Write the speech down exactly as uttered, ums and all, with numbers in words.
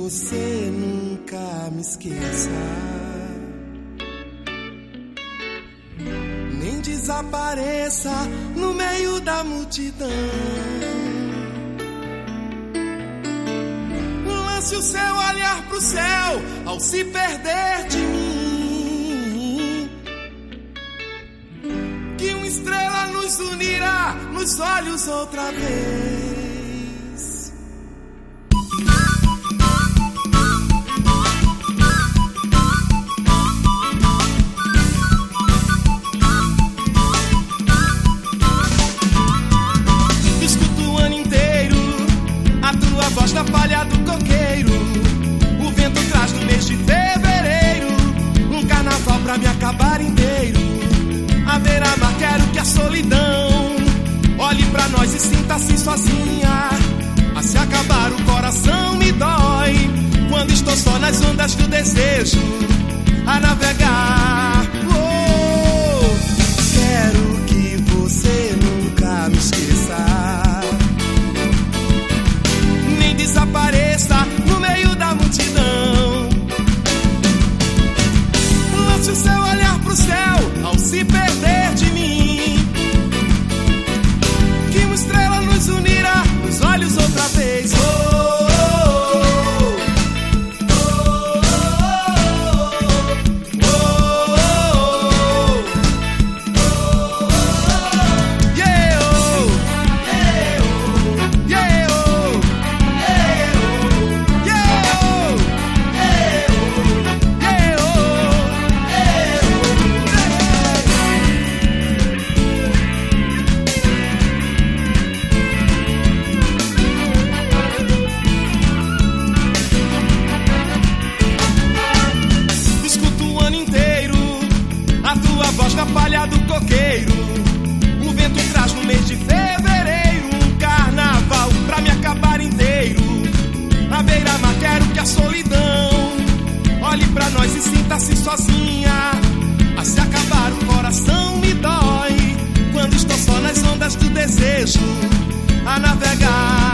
você nunca me esqueça, nem desapareça no meio da multidão. Lance o seu olhar pro céu ao se perder de mim, que uma estrela nos unirá nos olhos outra vez. Voz da palha do coqueiro, o vento traz no mês de fevereiro um carnaval pra me acabar inteiro. À beira-mar quero que a solidão olhe pra nós e sinta-se sozinha. A se acabar o coração me dói quando estou só nas ondas do desejo a navegar. Oh, quero que você nunca me esqueça, desapareça no meio da multidão. Lance o seu olhar pro céu ao se perder de mim, que uma estrela nos unirá nos olhos outra vez. Oh, na palha do coqueiro, o vento traz no mês de fevereiro um carnaval pra me acabar inteiro. À beira-mar quero que a solidão olhe pra nós e sinta-se sozinha. A se acabar o coração me dói quando estou só nas ondas do desejo a navegar.